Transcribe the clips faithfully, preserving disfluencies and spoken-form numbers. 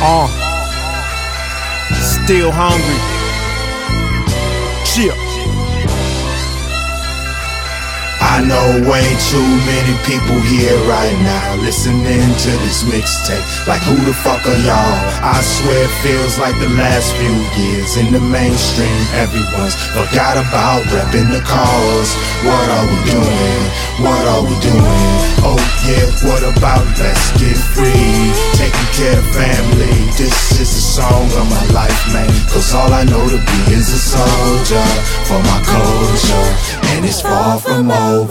Uh, still hungry. Chill. I know way too many people here right now listening to this mixtape. Like, who the fuck are y'all? I swear it feels like the last few years in the mainstream everyone's forgot about repping the cause. What are we doing? What are we doing? Oh yeah, what about let's get free? Taking care of family. This is a song of my life, man. Cause all I know to be is a soldier for my culture, and it's far from over.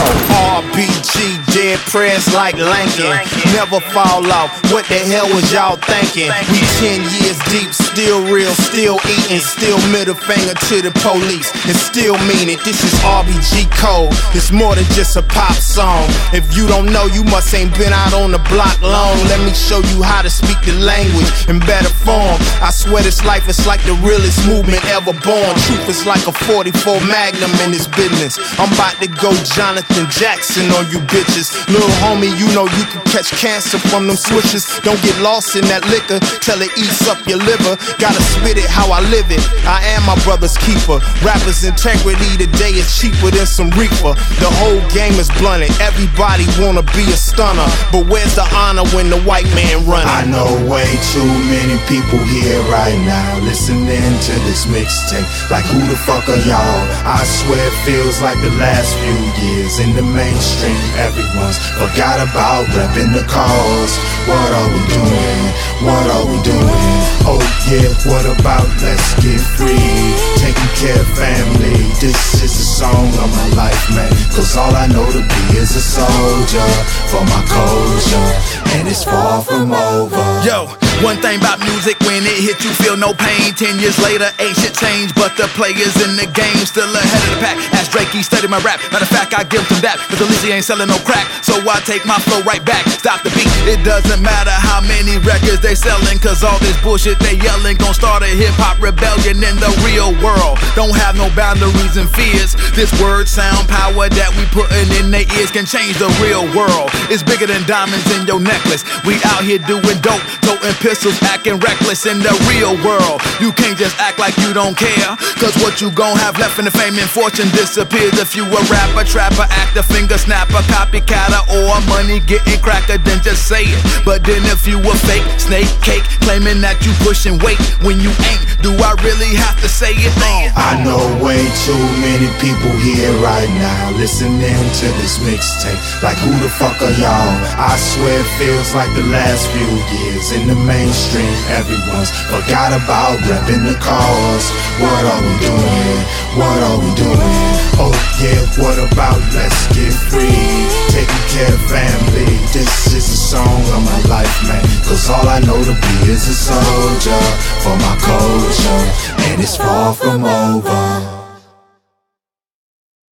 R B G, dead press like Lincoln. Never fall off, what the hell was y'all thinking? We ten years deep, still real, still eating, still middle finger to the police, and still mean it. This is R B G code, it's more than just a pop song. If you don't know, you must ain't been out on the block long. Let me show you how to speak the language in better form. I swear this life is like the realest movement ever born. Truth is like a forty-four Magnum in this business. I'm about to go Jonathan Jackson on you bitches. Little homie, you know you can catch cancer from them switches. Don't get lost in that liquor till it eats up your liver. Gotta spit it how I live it. I am my brother's keeper. Rappers' integrity today is cheaper than some reefer. The whole game is blunted. Everybody wanna be a stunner, but where's the honor when the white man running? I know way too many people here right now listening to this mixtape. Like, who the fuck are y'all? I swear it feels like the last few years in the mainstream everyone's forgot about repping the cause. What are we doing? What are we doing? Oh yeah, what about let's get free? Taking care of family. This is a song of my life, man. Cause all I know to be is a soldier for my culture, and it's far from over. Yo, one thing about music, when it hits you feel no pain. Ten years later, ain't shit changed, but the players in the game still ahead of the pack. Ask Drake, he studied my rap. Matter of fact, I give him that, cause at least he ain't selling no crack. So I take my flow right back, stop the beat. It doesn't matter how many records they selling, cause all this bullshit they yelling gon' start a hip-hop rebellion in the real world. Don't have no boundaries and fears. This word sound power that we putting in their ears can change the real world. It's bigger than diamonds in your necklace. We out here doing dope, toting pistols, acting reckless in the real world. You can't just act like you don't care, cause what you gon' have left in the fame and fortune disappears if you a rapper, trapper, actor, finger snapper, copycatter, or money getting cracker, then just say it. But then if you a fake snake cake, claiming that you pushing weight when you ain't, do I really have to say it? I know way too many people here right now listening to this mixtape. Like, who the fuck are y'all? I swear it feels like the last few years in the mainstream everyone's forgot about repping the cause. What are we doing? What are we doing? Oh yeah, what about let's get free? Taking care of family. This is a song of my life, man. Cause all I know to be is a soldier for my culture, and it's far from over.